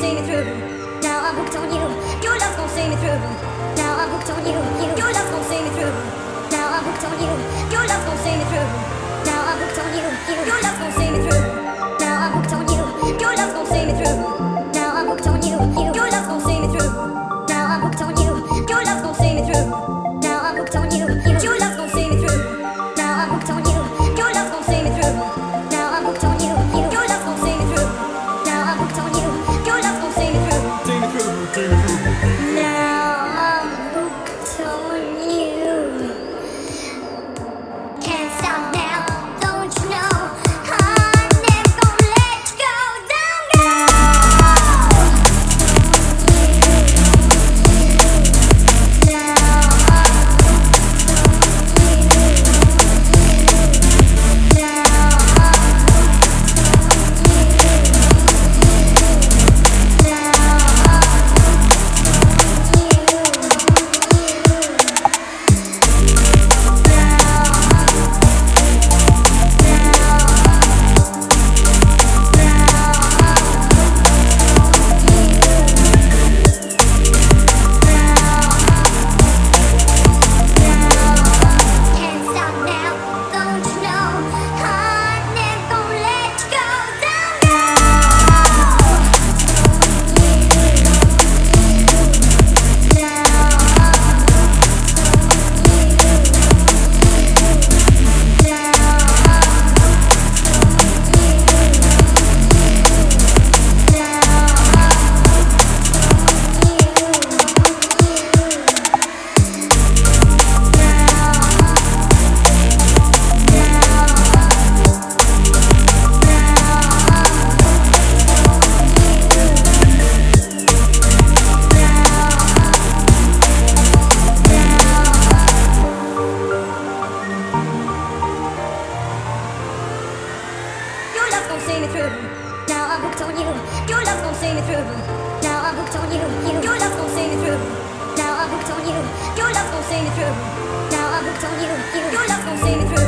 see me through. Now I'm hooked on you. Your love's gonna see me through. Now I'm hooked on you. Your love's gonna see me through. Now I'm hooked on you. Your love's gonna see me through. Now I'm hooked on you. Your love's gonna see me through. Now I'm hooked on you. Your love's gonna see me through. Now I'm hooked on you. Your love's gonna see me through. Now I'm hooked on you. Your love's gonna see me through. Now I'm hooked on you. Your love's gonna see me through. Now I'm hooked on you. Your love's gonna see me through. Now I'm hooked on you. Your love's gonna see me through. Now I'm hooked on you. Your love's gonna see me through. See me through, see me through. Now I'm hooked on you. Can't stop now, don't you know? I'm never gonna let you go. Don't go. See me through. Now I'm hooked on you. Your love's gonna see me through. Now I'm hooked on you. Your love's gonna see me through. Now I'm hooked on you. Your love's gonna see me through. Now I'm hooked on you. Your love's gonna see me through.